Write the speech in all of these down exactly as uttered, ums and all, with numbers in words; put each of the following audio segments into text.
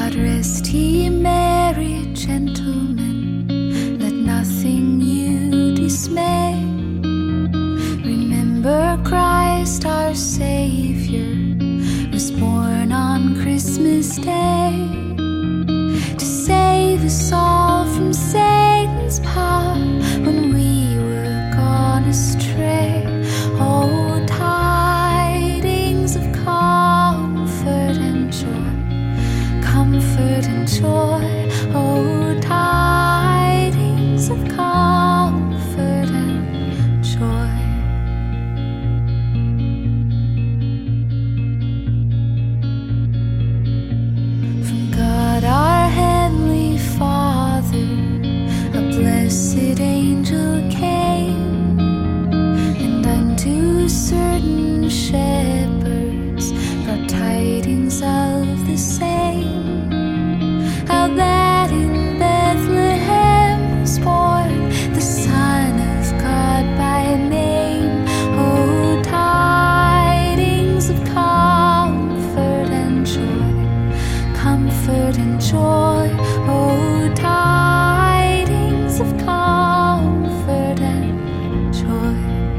God rest ye merry gentlemen, let nothing you dismay. Remember Christ our Savior was born on Christmas Day to save us all from Satan's power when we were gone astray. Oh, tidings of comfort and joy, comfort and joy. Oh, tidings of comfort and joy. From God our Heavenly Father, a blessed angel came, and unto certain shepherds brought tidings of the same, how that in Bethlehem was born the Son of God by name. Oh, tidings of comfort and joy, comfort and joy. Oh, tidings of comfort and joy.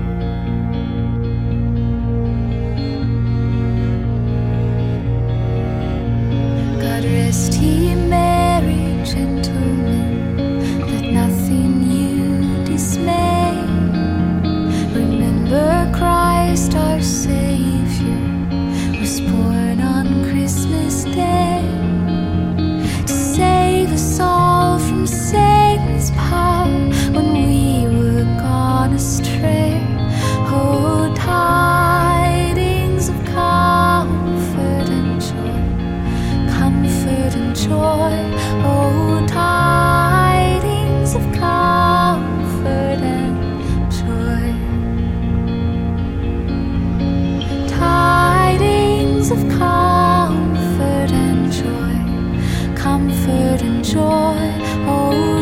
God rest ye merry gentlemen, let nothing you dismay. Remember Christ our Savior was born on Christmas Day to save us all from Satan's power when we were gone astray. Oh, tidings of comfort and joy, comfort and joy. Oh, tidings of comfort and joy. Tidings of comfort and joy, comfort and joy. Oh,